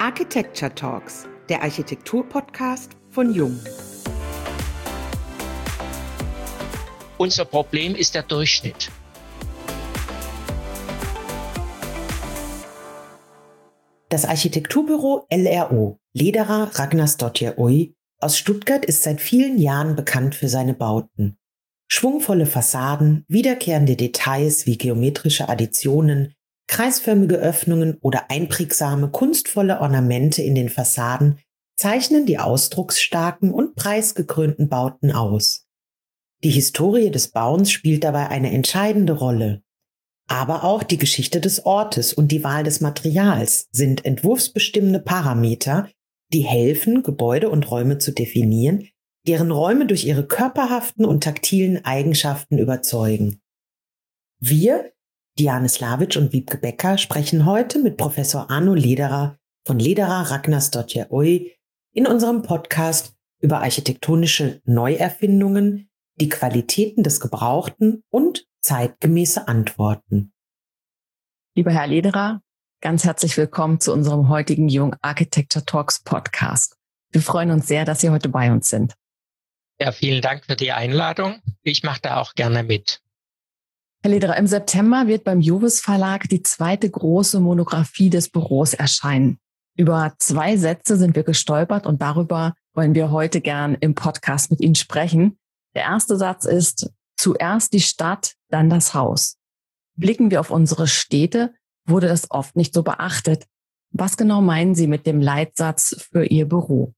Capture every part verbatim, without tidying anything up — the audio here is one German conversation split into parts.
Architecture Talks, der Architektur-Podcast von Jung. Unser Problem ist der Durchschnitt. Das Architekturbüro L R O, Lederer Ragnarsdóttir Oy, aus Stuttgart ist seit vielen Jahren bekannt für seine Bauten. Schwungvolle Fassaden, wiederkehrende Details wie geometrische Additionen, kreisförmige Öffnungen oder einprägsame, kunstvolle Ornamente in den Fassaden zeichnen die ausdrucksstarken und preisgekrönten Bauten aus. Die Historie des Bauens spielt dabei eine entscheidende Rolle. Aber auch die Geschichte des Ortes und die Wahl des Materials sind entwurfsbestimmende Parameter, die helfen, Gebäude und Räume zu definieren, deren Räume durch ihre körperhaften und taktilen Eigenschaften überzeugen. Wir, Diane Slavic und Wiebke Becker, sprechen heute mit Professor Arno Lederer von Lederer Ragnarsdóttir Oy in unserem Podcast über architektonische Neuerfindungen, die Qualitäten des Gebrauchten und zeitgemäße Antworten. Lieber Herr Lederer, ganz herzlich willkommen zu unserem heutigen Jung Architecture Talks Podcast. Wir freuen uns sehr, dass Sie heute bei uns sind. Ja, vielen Dank für die Einladung. Ich mache da auch gerne mit. Herr Lederer, im September wird beim Jovis Verlag die zweite große Monographie des Büros erscheinen. Über zwei Sätze sind wir gestolpert und darüber wollen wir heute gern im Podcast mit Ihnen sprechen. Der erste Satz ist: Zuerst die Stadt, dann das Haus. Blicken wir auf unsere Städte, wurde das oft nicht so beachtet. Was genau meinen Sie mit dem Leitsatz für Ihr Büro?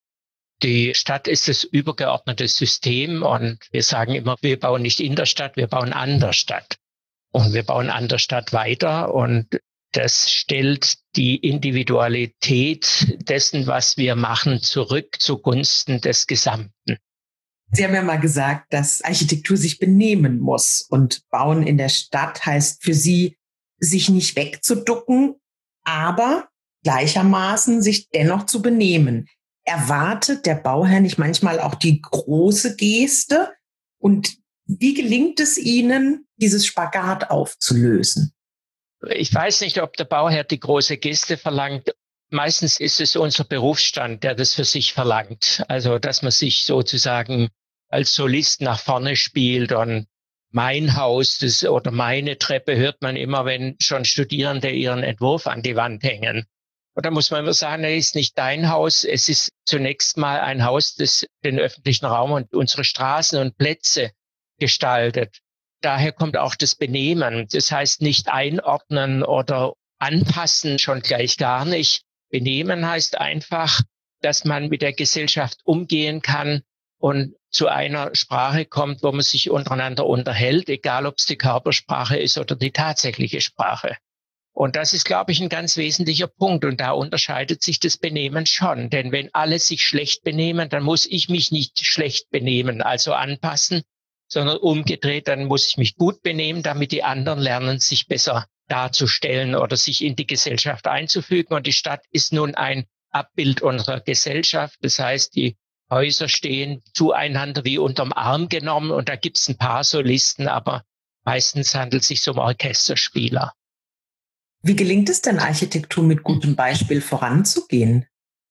Die Stadt ist das übergeordnete System und wir sagen immer, wir bauen nicht in der Stadt, wir bauen an der Stadt. Und wir bauen an der Stadt weiter und das stellt die Individualität dessen, was wir machen, zurück zugunsten des Gesamten. Sie haben ja mal gesagt, dass Architektur sich benehmen muss und Bauen in der Stadt heißt für Sie, sich nicht wegzuducken, aber gleichermaßen sich dennoch zu benehmen. Erwartet der Bauherr nicht manchmal auch die große Geste? Und wie gelingt es Ihnen, dieses Spagat aufzulösen? Ich weiß nicht, ob der Bauherr die große Geste verlangt. Meistens ist es unser Berufsstand, der das für sich verlangt. Also, dass man sich sozusagen als Solist nach vorne spielt und mein Haus das, oder meine Treppe hört man immer, wenn schon Studierende ihren Entwurf an die Wand hängen. Und da muss man immer sagen, es ist nicht dein Haus, es ist zunächst mal ein Haus, das den öffentlichen Raum und unsere Straßen und Plätze gestaltet. Daher kommt auch das Benehmen. Das heißt nicht einordnen oder anpassen, schon gleich gar nicht. Benehmen heißt einfach, dass man mit der Gesellschaft umgehen kann und zu einer Sprache kommt, wo man sich untereinander unterhält, egal ob es die Körpersprache ist oder die tatsächliche Sprache. Und das ist, glaube ich, ein ganz wesentlicher Punkt. Und da unterscheidet sich das Benehmen schon. Denn wenn alle sich schlecht benehmen, dann muss ich mich nicht schlecht benehmen, also anpassen, sondern umgedreht, dann muss ich mich gut benehmen, damit die anderen lernen, sich besser darzustellen oder sich in die Gesellschaft einzufügen. Und die Stadt ist nun ein Abbild unserer Gesellschaft. Das heißt, die Häuser stehen zueinander wie unterm Arm genommen. Und da gibt es ein paar Solisten, aber meistens handelt es sich um Orchesterspieler. Wie gelingt es denn, Architektur mit gutem Beispiel voranzugehen?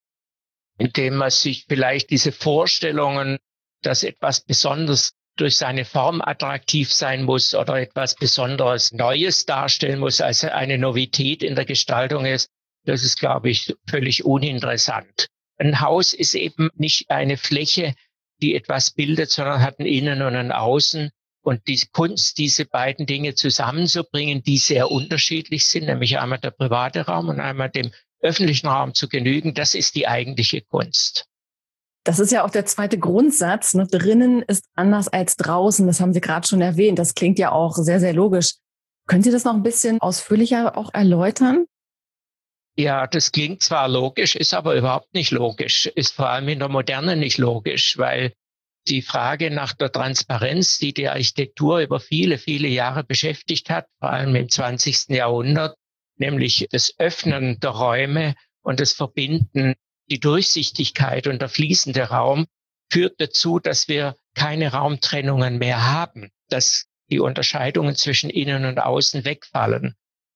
Indem man sich vielleicht diese Vorstellungen, dass etwas besonders durch seine Form attraktiv sein muss oder etwas besonders Neues darstellen muss, als eine Novität in der Gestaltung ist, das ist, glaube ich, völlig uninteressant. Ein Haus ist eben nicht eine Fläche, die etwas bildet, sondern hat ein Innen und ein Außen. Und die Kunst, diese beiden Dinge zusammenzubringen, die sehr unterschiedlich sind, nämlich einmal der private Raum und einmal dem öffentlichen Raum zu genügen, das ist die eigentliche Kunst. Das ist ja auch der zweite Grundsatz. Ne? Drinnen ist anders als draußen. Das haben Sie gerade schon erwähnt. Das klingt ja auch sehr, sehr logisch. Können Sie das noch ein bisschen ausführlicher auch erläutern? Ja, das klingt zwar logisch, ist aber überhaupt nicht logisch. Ist vor allem in der Moderne nicht logisch, weil die Frage nach der Transparenz, die die Architektur über viele, viele Jahre beschäftigt hat, vor allem im zwanzigsten Jahrhundert, nämlich das Öffnen der Räume und das Verbinden, die Durchsichtigkeit und der fließende Raum, führt dazu, dass wir keine Raumtrennungen mehr haben, dass die Unterscheidungen zwischen Innen und Außen wegfallen.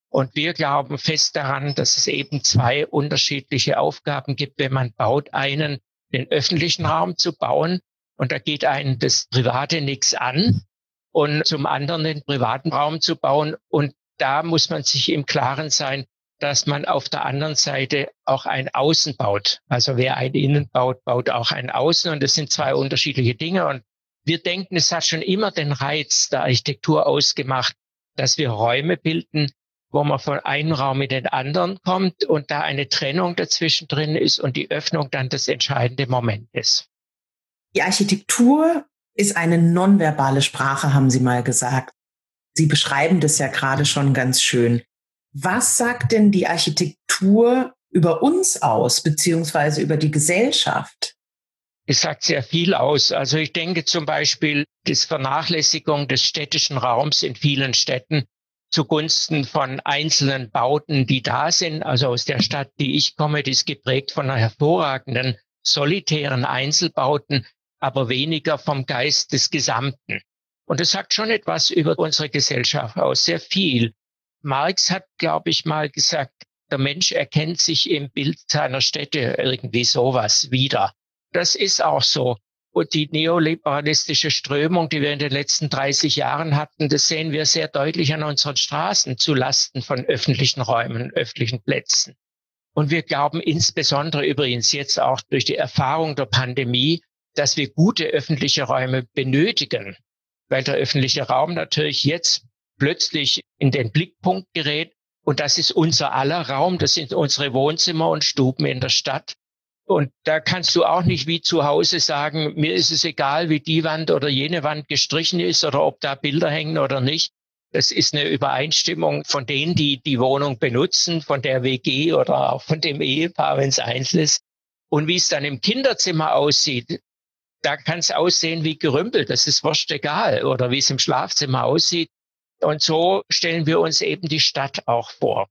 Und wir glauben fest daran, dass es eben zwei unterschiedliche Aufgaben gibt, wenn man baut. Einen, den öffentlichen Raum zu bauen, und da geht einem das Private nichts an. Und zum anderen den privaten Raum zu bauen. Und da muss man sich im Klaren sein, dass man auf der anderen Seite auch ein Außen baut. Also wer ein Innen baut, baut auch ein Außen. Und das sind zwei unterschiedliche Dinge. Und wir denken, es hat schon immer den Reiz der Architektur ausgemacht, dass wir Räume bilden, wo man von einem Raum in den anderen kommt und da eine Trennung dazwischen drin ist und die Öffnung dann das entscheidende Moment ist. Die Architektur ist eine nonverbale Sprache, haben Sie mal gesagt. Sie beschreiben das ja gerade schon ganz schön. Was sagt denn die Architektur über uns aus, beziehungsweise über die Gesellschaft? Es sagt sehr viel aus. Also ich denke zum Beispiel, die Vernachlässigung des städtischen Raums in vielen Städten zugunsten von einzelnen Bauten, die da sind. Also aus der Stadt, die ich komme, die ist geprägt von einer hervorragenden, solitären Einzelbauten, aber weniger vom Geist des Gesamten. Und das sagt schon etwas über unsere Gesellschaft aus, sehr viel. Marx hat, glaube ich, mal gesagt, der Mensch erkennt sich im Bild seiner Städte, irgendwie sowas wieder. Das ist auch so. Und die neoliberalistische Strömung, die wir in den letzten dreißig Jahren hatten, das sehen wir sehr deutlich an unseren Straßen zu Lasten von öffentlichen Räumen, öffentlichen Plätzen. Und wir glauben insbesondere übrigens jetzt auch durch die Erfahrung der Pandemie, dass wir gute öffentliche Räume benötigen, weil der öffentliche Raum natürlich jetzt plötzlich in den Blickpunkt gerät. Und das ist unser aller Raum, das sind unsere Wohnzimmer und Stuben in der Stadt. Und da kannst du auch nicht wie zu Hause sagen, mir ist es egal, wie die Wand oder jene Wand gestrichen ist oder ob da Bilder hängen oder nicht. Das ist eine Übereinstimmung von denen, die die Wohnung benutzen, von der W G oder auch von dem Ehepaar, wenn es einzeln ist. Und wie es dann im Kinderzimmer aussieht, da kann es aussehen wie gerümpelt, das ist wurscht egal. Oder wie es im Schlafzimmer aussieht. Und so stellen wir uns eben die Stadt auch vor.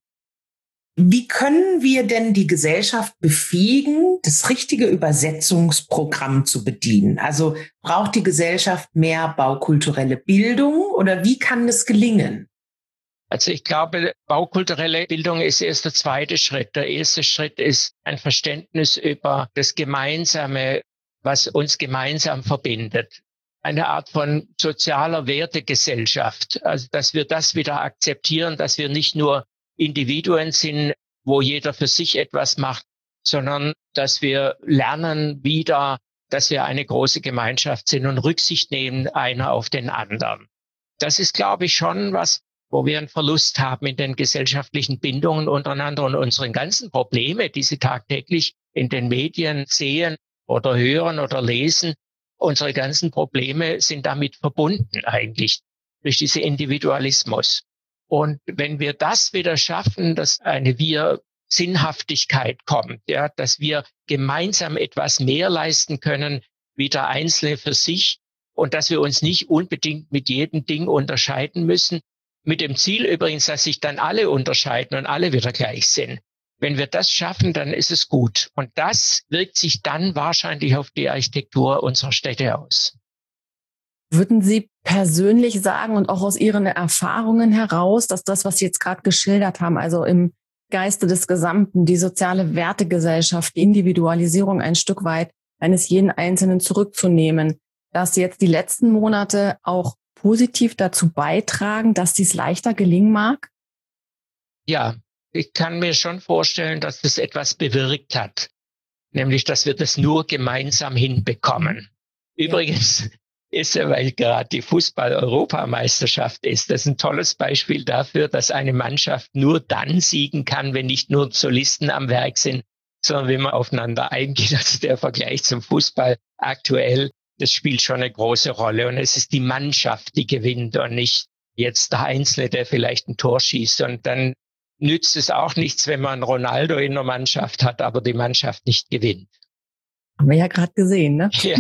Wie können wir denn die Gesellschaft befähigen, das richtige Übersetzungsprogramm zu bedienen? Also braucht die Gesellschaft mehr baukulturelle Bildung oder wie kann das gelingen? Also ich glaube, baukulturelle Bildung ist erst der zweite Schritt. Der erste Schritt ist ein Verständnis über das Gemeinsame, was uns gemeinsam verbindet. Eine Art von sozialer Wertegesellschaft. Also dass wir das wieder akzeptieren, dass wir nicht nur Individuen sind, wo jeder für sich etwas macht, sondern dass wir lernen wieder, dass wir eine große Gemeinschaft sind und Rücksicht nehmen einer auf den anderen. Das ist, glaube ich, schon was, wo wir einen Verlust haben in den gesellschaftlichen Bindungen untereinander und unseren ganzen Probleme, die Sie tagtäglich in den Medien sehen oder hören oder lesen. Unsere ganzen Probleme sind damit verbunden eigentlich durch diesen Individualismus. Und wenn wir das wieder schaffen, dass eine Wir-Sinnhaftigkeit kommt, ja, dass wir gemeinsam etwas mehr leisten können, wie der Einzelne für sich, und dass wir uns nicht unbedingt mit jedem Ding unterscheiden müssen, mit dem Ziel übrigens, dass sich dann alle unterscheiden und alle wieder gleich sind. Wenn wir das schaffen, dann ist es gut. Und das wirkt sich dann wahrscheinlich auf die Architektur unserer Städte aus. Würden Sie persönlich sagen und auch aus Ihren Erfahrungen heraus, dass das, was Sie jetzt gerade geschildert haben, also im Geiste des Gesamten, die soziale Wertegesellschaft, die Individualisierung ein Stück weit eines jeden Einzelnen zurückzunehmen, dass jetzt die letzten Monate auch positiv dazu beitragen, dass dies leichter gelingen mag? Ja, ich kann mir schon vorstellen, dass das etwas bewirkt hat. Nämlich, dass wir das nur gemeinsam hinbekommen. Übrigens, ja. Ist ja, weil gerade die Fußball-Europameisterschaft ist, das ist ein tolles Beispiel dafür, dass eine Mannschaft nur dann siegen kann, wenn nicht nur Solisten am Werk sind, sondern wenn man aufeinander eingeht. Also der Vergleich zum Fußball aktuell, das spielt schon eine große Rolle. Und es ist die Mannschaft, die gewinnt und nicht jetzt der Einzelne, der vielleicht ein Tor schießt. Und dann nützt es auch nichts, wenn man Ronaldo in der Mannschaft hat, aber die Mannschaft nicht gewinnt. Haben wir ja gerade gesehen, ne? Ja.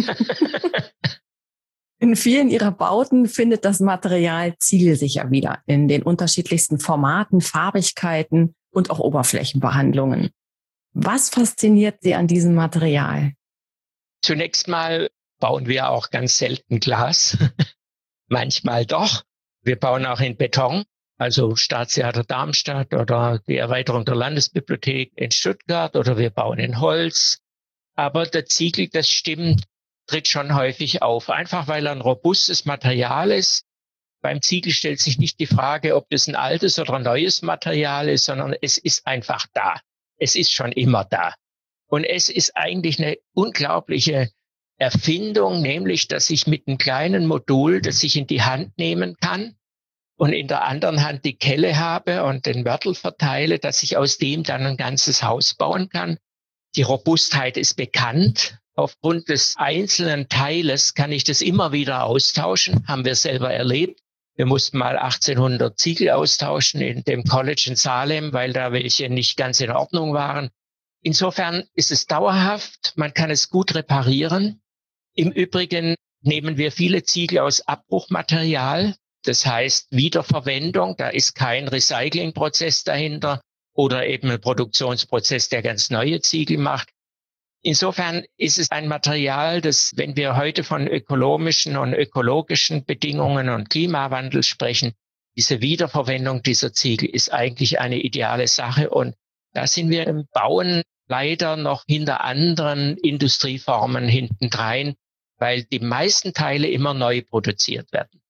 In vielen Ihrer Bauten findet das Material zielsicher wieder in den unterschiedlichsten Formaten, Farbigkeiten und auch Oberflächenbehandlungen. Was fasziniert Sie an diesem Material? Zunächst mal bauen wir auch ganz selten Glas. Manchmal doch. Wir bauen auch in Beton. also Staatstheater Darmstadt oder die Erweiterung der Landesbibliothek in Stuttgart oder wir bauen in Holz. Aber der Ziegel, das stimmt, tritt schon häufig auf, einfach weil er ein robustes Material ist. Beim Ziegel stellt sich nicht die Frage, ob das ein altes oder ein neues Material ist, sondern es ist einfach da. Es ist schon immer da. Und es ist eigentlich eine unglaubliche Erfindung, nämlich, dass ich mit einem kleinen Modul, das ich in die Hand nehmen kann und in der anderen Hand die Kelle habe und den Mörtel verteile, dass ich aus dem dann ein ganzes Haus bauen kann. Die Robustheit ist bekannt. Aufgrund des einzelnen Teiles kann ich das immer wieder austauschen, haben wir selber erlebt. Wir mussten mal achtzehnhundert Ziegel austauschen in dem College in Salem, weil da welche nicht ganz in Ordnung waren. Insofern ist es dauerhaft, man kann es gut reparieren. Im Übrigen nehmen wir viele Ziegel aus Abbruchmaterial, das heißt Wiederverwendung, da ist kein Recyclingprozess dahinter oder eben ein Produktionsprozess, der ganz neue Ziegel macht. Insofern ist es ein Material, das, wenn wir heute von ökonomischen und ökologischen Bedingungen und Klimawandel sprechen, diese Wiederverwendung dieser Ziegel ist eigentlich eine ideale Sache. Und da sind wir im Bauen leider noch hinter anderen Industrieformen hintendrein, weil die meisten Teile immer neu produziert werden.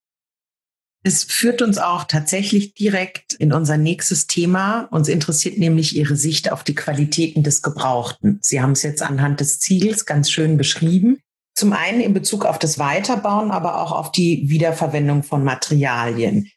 Es führt uns auch tatsächlich direkt in unser nächstes Thema. Uns interessiert nämlich Ihre Sicht auf die Qualitäten des Gebrauchten. Sie haben es jetzt anhand des Ziegels ganz schön beschrieben. Zum einen in Bezug auf das Weiterbauen, aber auch auf die Wiederverwendung von Materialien.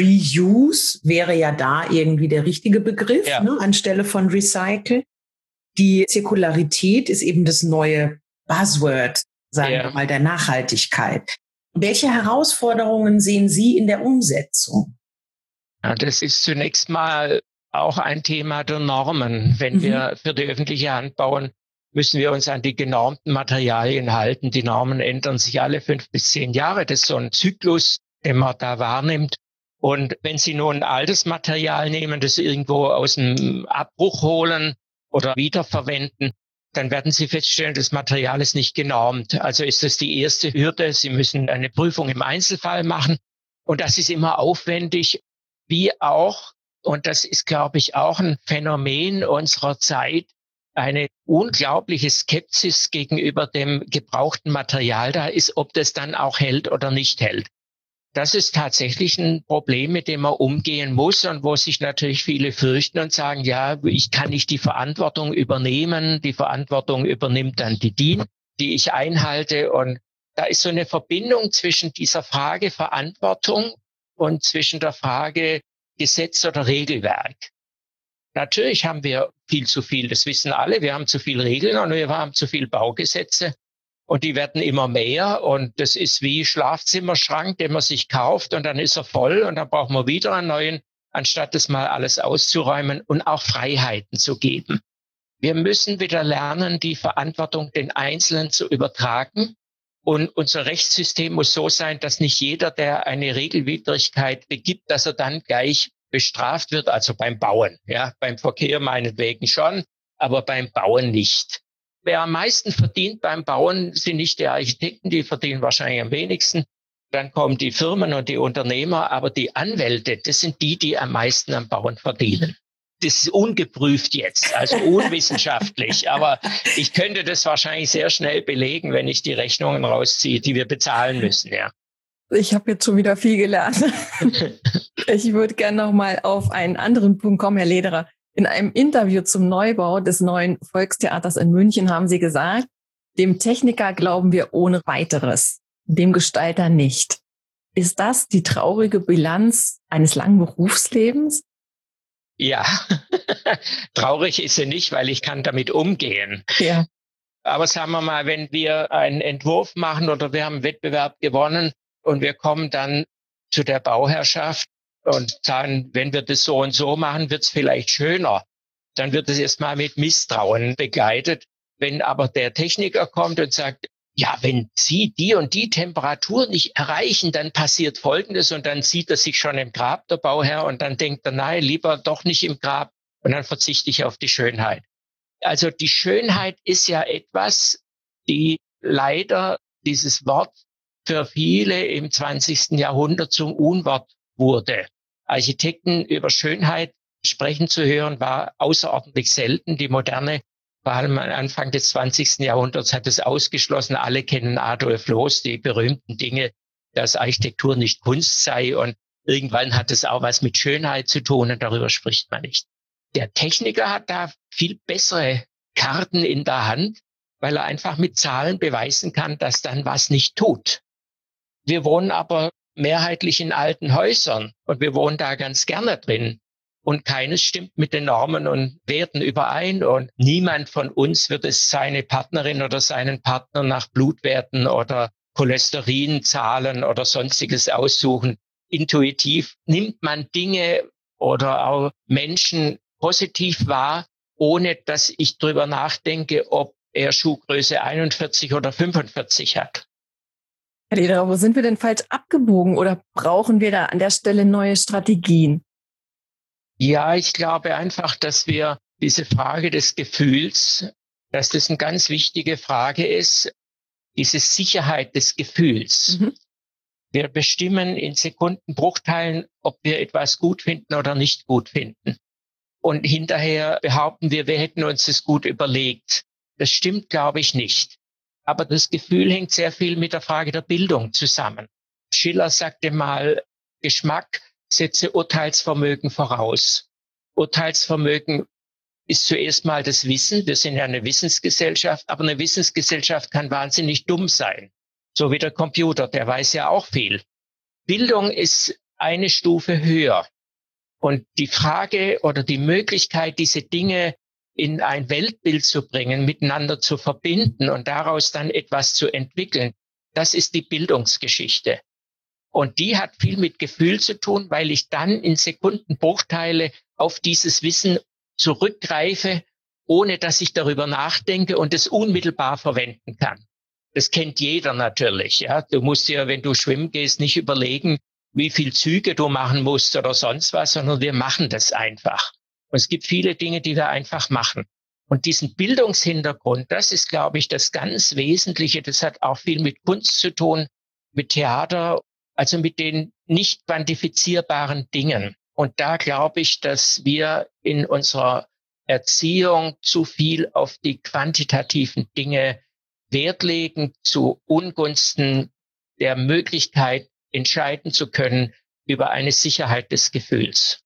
Reuse wäre ja da irgendwie der richtige Begriff, ja, ne, anstelle von Recycle. Die Zirkularität ist eben das neue Buzzword, sagen ja. wir mal, der Nachhaltigkeit. Welche Herausforderungen sehen Sie in der Umsetzung? Ja, das ist zunächst mal auch ein Thema der Normen. Wenn mhm. wir für die öffentliche Hand bauen, müssen wir uns an die genormten Materialien halten. Die Normen ändern sich alle fünf bis zehn Jahre. Das ist so ein Zyklus, den man da wahrnimmt. Und wenn Sie nur ein altes Material nehmen, das irgendwo aus dem Abbruch holen oder wiederverwenden, dann werden Sie feststellen, das Material ist nicht genormt. Also ist das die erste Hürde. Sie müssen eine Prüfung im Einzelfall machen. Und das ist immer aufwendig, wie auch, und das ist, glaube ich, auch ein Phänomen unserer Zeit, eine unglaubliche Skepsis gegenüber dem gebrauchten Material da ist, ob das dann auch hält oder nicht hält. Das ist tatsächlich ein Problem, mit dem man umgehen muss und wo sich natürlich viele fürchten und sagen, ja, ich kann nicht die Verantwortung übernehmen. Die Verantwortung übernimmt dann die D I N, die ich einhalte. Und da ist so eine Verbindung zwischen dieser Frage Verantwortung und zwischen der Frage Gesetz oder Regelwerk. Natürlich haben wir viel zu viel, das wissen alle. Wir haben zu viel Regeln und wir haben zu viel Baugesetze. Und die werden immer mehr und das ist wie Schlafzimmerschrank, den man sich kauft und dann ist er voll und dann braucht man wieder einen neuen, anstatt das mal alles auszuräumen und auch Freiheiten zu geben. Wir müssen wieder lernen, die Verantwortung den Einzelnen zu übertragen. Und unser Rechtssystem muss so sein, dass nicht jeder, der eine Regelwidrigkeit begibt, dass er dann gleich bestraft wird, also beim Bauen. Ja, beim Verkehr meinetwegen schon, aber beim Bauen nicht. Wer am meisten verdient beim Bauen, sind nicht die Architekten, die verdienen wahrscheinlich am wenigsten. Dann kommen die Firmen und die Unternehmer, aber die Anwälte, das sind die, die am meisten am Bauen verdienen. Das ist ungeprüft jetzt, also unwissenschaftlich, aber ich könnte das wahrscheinlich sehr schnell belegen, wenn ich die Rechnungen rausziehe, die wir bezahlen müssen, ja. Ich habe jetzt schon wieder viel gelernt. Ich würde gerne noch mal auf einen anderen Punkt kommen, Herr Lederer. In einem Interview zum Neubau des neuen Volkstheaters in München haben Sie gesagt, dem Techniker glauben wir ohne weiteres, dem Gestalter nicht. Ist das die traurige Bilanz eines langen Berufslebens? Ja, traurig ist sie nicht, weil ich kann damit umgehen. Ja. Aber sagen wir mal, wenn wir einen Entwurf machen oder wir haben einen Wettbewerb gewonnen und wir kommen dann zu der Bauherrschaft und sagen, wenn wir das so und so machen, wird es vielleicht schöner. Dann wird es erstmal mit Misstrauen begleitet. Wenn aber der Techniker kommt und sagt, ja, wenn Sie die und die Temperatur nicht erreichen, dann passiert Folgendes und dann sieht er sich schon im Grab, der Bauherr, und dann denkt er, nein, lieber doch nicht im Grab und dann verzichte ich auf die Schönheit. Also die Schönheit ist ja etwas, die leider dieses Wort für viele im zwanzigsten Jahrhundert zum Unwort wurde. Architekten über Schönheit sprechen zu hören, war außerordentlich selten. Die Moderne, vor allem Anfang des zwanzigsten Jahrhunderts, hat es ausgeschlossen. Alle kennen Adolf Loos, die berühmten Dinge, dass Architektur nicht Kunst sei. Und irgendwann hat es auch was mit Schönheit zu tun und darüber spricht man nicht. Der Techniker hat da viel bessere Karten in der Hand, weil er einfach mit Zahlen beweisen kann, dass dann was nicht tut. Wir wohnen aber mehrheitlich in alten Häusern und wir wohnen da ganz gerne drin. Und keines stimmt mit den Normen und Werten überein. Und niemand von uns wird es seine Partnerin oder seinen Partner nach Blutwerten oder Cholesterinzahlen oder sonstiges aussuchen. Intuitiv nimmt man Dinge oder auch Menschen positiv wahr, ohne dass ich drüber nachdenke, ob er Schuhgröße einundvierzig oder fünfundvierzig hat. Herr Lederer, wo sind wir denn falsch abgebogen oder brauchen wir da an der Stelle neue Strategien? Ja, ich glaube einfach, dass wir diese Frage des Gefühls, dass das eine ganz wichtige Frage ist, diese Sicherheit des Gefühls. Mhm. Wir bestimmen in Sekundenbruchteilen, ob wir etwas gut finden oder nicht gut finden. Und hinterher behaupten wir, wir hätten uns das gut überlegt. Das stimmt, glaube ich, nicht. Aber das Gefühl hängt sehr viel mit der Frage der Bildung zusammen. Schiller sagte mal, Geschmack setze Urteilsvermögen voraus. Urteilsvermögen ist zuerst mal das Wissen. Wir sind ja eine Wissensgesellschaft, aber eine Wissensgesellschaft kann wahnsinnig dumm sein. So wie der Computer, der weiß ja auch viel. Bildung ist eine Stufe höher. Und die Frage oder die Möglichkeit, diese Dinge in ein Weltbild zu bringen, miteinander zu verbinden und daraus dann etwas zu entwickeln, das ist die Bildungsgeschichte. Und die hat viel mit Gefühl zu tun, weil ich dann in Sekundenbruchteile auf dieses Wissen zurückgreife, ohne dass ich darüber nachdenke und es unmittelbar verwenden kann. Das kennt jeder natürlich. Ja, du musst ja, wenn du schwimmen gehst, nicht überlegen, wie viel Züge du machen musst oder sonst was, sondern wir machen das einfach. Und es gibt viele Dinge, die wir einfach machen. Und diesen Bildungshintergrund, das ist, glaube ich, das ganz Wesentliche. Das hat auch viel mit Kunst zu tun, mit Theater, also mit den nicht quantifizierbaren Dingen. Und da glaube ich, dass wir in unserer Erziehung zu viel auf die quantitativen Dinge Wert legen, zu Ungunsten der Möglichkeit, entscheiden zu können über eine Sicherheit des Gefühls.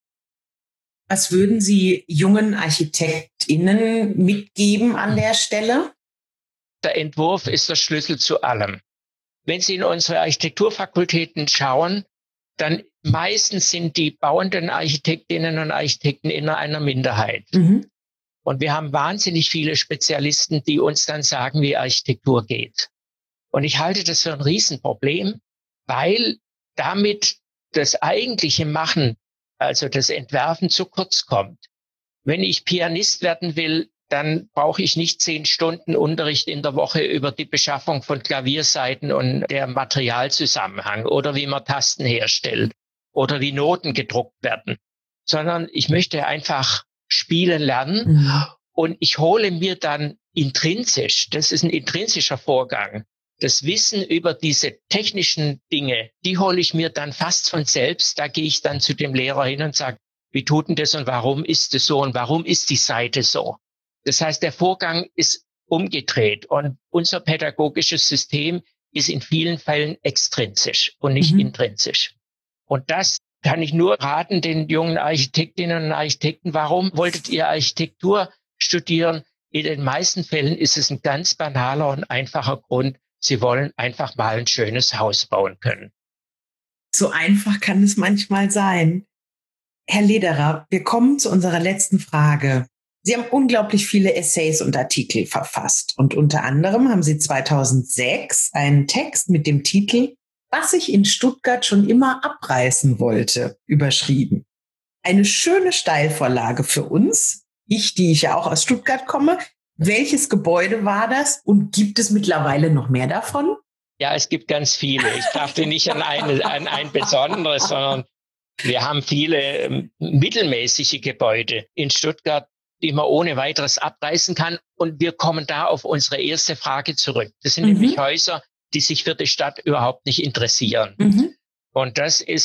Was würden Sie jungen ArchitektInnen mitgeben an der Stelle? Der Entwurf ist der Schlüssel zu allem. Wenn Sie in unsere Architekturfakultäten schauen, dann meistens sind die bauenden Architektinnen und Architekten in einer Minderheit. Mhm. Und wir haben wahnsinnig viele Spezialisten, die uns dann sagen, wie Architektur geht. Und ich halte das für ein Riesenproblem, weil damit das eigentliche Machen, also das Entwerfen, zu kurz kommt. Wenn ich Pianist werden will, dann brauche ich nicht zehn Stunden Unterricht in der Woche über die Beschaffung von Klaviersaiten und der Materialzusammenhang oder wie man Tasten herstellt oder wie Noten gedruckt werden, sondern ich möchte einfach spielen lernen mhm. und ich hole mir dann intrinsisch, das ist ein intrinsischer Vorgang, das Wissen über diese technischen Dinge, die hole ich mir dann fast von selbst. Da gehe ich dann zu dem Lehrer hin und sage, wie tut denn das und warum ist es so und warum ist die Seite so? Das heißt, der Vorgang ist umgedreht und unser pädagogisches System ist in vielen Fällen extrinsisch und nicht mhm. intrinsisch. Und das kann ich nur raten den jungen Architektinnen und Architekten. Warum wolltet ihr Architektur studieren? In den meisten Fällen ist es ein ganz banaler und einfacher Grund. Sie wollen einfach mal ein schönes Haus bauen können. So einfach kann es manchmal sein. Herr Lederer, wir kommen zu unserer letzten Frage. Sie haben unglaublich viele Essays und Artikel verfasst. Und unter anderem haben Sie zweitausendsechs einen Text mit dem Titel „Was ich in Stuttgart schon immer abreißen wollte" überschrieben. Eine schöne Steilvorlage für uns. Ich, die ich ja auch aus Stuttgart komme. Welches Gebäude war das und gibt es mittlerweile noch mehr davon? Ja, es gibt ganz viele. Ich dachte nicht an, eine, an ein besonderes, sondern wir haben viele ähm, mittelmäßige Gebäude in Stuttgart, die man ohne weiteres abreißen kann. Und wir kommen da auf unsere erste Frage zurück. Das sind mhm. nämlich Häuser, die sich für die Stadt überhaupt nicht interessieren. Mhm. Und das ist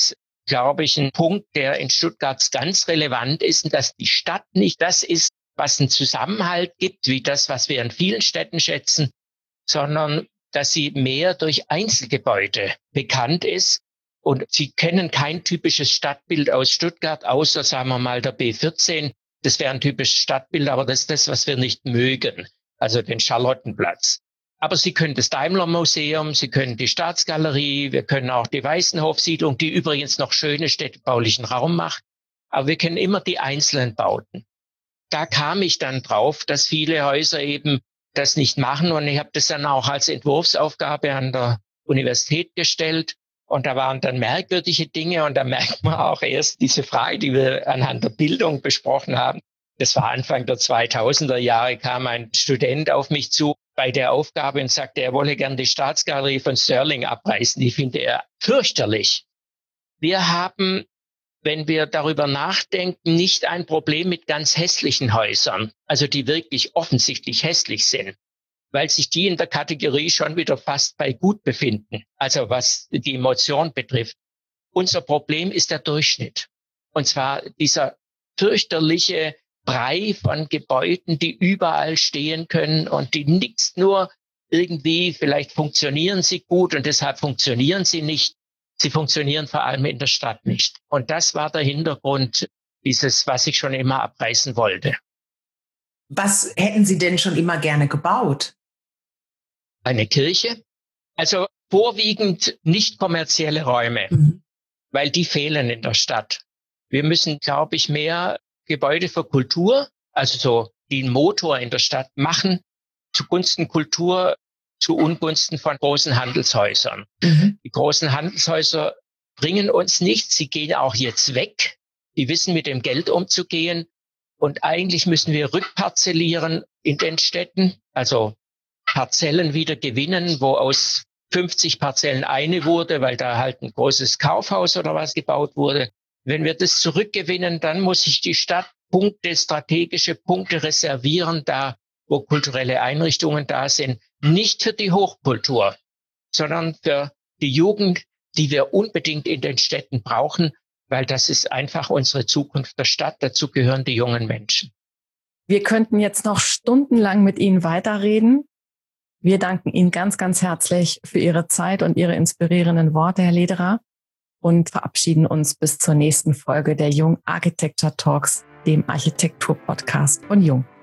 glaube ich, ein Punkt, der in Stuttgart ganz relevant ist, und dass die Stadt nicht das ist, was einen Zusammenhalt gibt, wie das, was wir in vielen Städten schätzen, sondern dass sie mehr durch Einzelgebäude bekannt ist. Und Sie kennen kein typisches Stadtbild aus Stuttgart, außer, sagen wir mal, der B vierzehn. Das wäre ein typisches Stadtbild, aber das ist das, was wir nicht mögen, also den Charlottenplatz. Aber Sie können das Daimler-Museum, Sie können die Staatsgalerie, wir können auch die Weißenhof-Siedlung, die übrigens noch schöne städtebaulichen Raum macht. Aber wir kennen immer die einzelnen Bauten. Da kam ich dann drauf, dass viele Häuser eben das nicht machen. Und ich habe das dann auch als Entwurfsaufgabe an der Universität gestellt. Und da waren dann merkwürdige Dinge. Und da merkt man auch erst diese Frage, die wir anhand der Bildung besprochen haben. Das war Anfang der zweitausender Jahre, kam ein Student auf mich zu bei der Aufgabe und sagte, er wolle gern die Staatsgalerie von Stirling abreißen. Die finde er fürchterlich. Wir haben, wenn wir darüber nachdenken, nicht ein Problem mit ganz hässlichen Häusern, also die wirklich offensichtlich hässlich sind, weil sich die in der Kategorie schon wieder fast bei gut befinden, also was die Emotion betrifft. Unser Problem ist der Durchschnitt. Und zwar dieser fürchterliche Brei von Gebäuden, die überall stehen können und die nichts nur irgendwie, vielleicht funktionieren sie gut und deshalb funktionieren sie nicht. Sie funktionieren vor allem in der Stadt nicht. Und das war der Hintergrund dieses, was ich schon immer abreißen wollte. Was hätten Sie denn schon immer gerne gebaut? Eine Kirche, also vorwiegend nicht kommerzielle Räume, Mhm. weil die fehlen in der Stadt. Wir müssen, glaube ich, mehr Gebäude für Kultur, also so den Motor in der Stadt machen, zugunsten Kultur, zu Ungunsten von großen Handelshäusern. Mhm. Die großen Handelshäuser bringen uns nichts, sie gehen auch jetzt weg. Die wissen, mit dem Geld umzugehen. Und eigentlich müssen wir rückparzellieren in den Städten, also Parzellen wieder gewinnen, wo aus fünfzig Parzellen eine wurde, weil da halt ein großes Kaufhaus oder was gebaut wurde. Wenn wir das zurückgewinnen, dann muss sich die Stadt Punkte, strategische Punkte reservieren, da wo kulturelle Einrichtungen da sind. Nicht für die Hochkultur, sondern für die Jugend, die wir unbedingt in den Städten brauchen, weil das ist einfach unsere Zukunft der Stadt. Dazu gehören die jungen Menschen. Wir könnten jetzt noch stundenlang mit Ihnen weiterreden. Wir danken Ihnen ganz, ganz herzlich für Ihre Zeit und Ihre inspirierenden Worte, Herr Lederer, und verabschieden uns bis zur nächsten Folge der Jung Architecture Talks, dem Architektur-Podcast von Jung.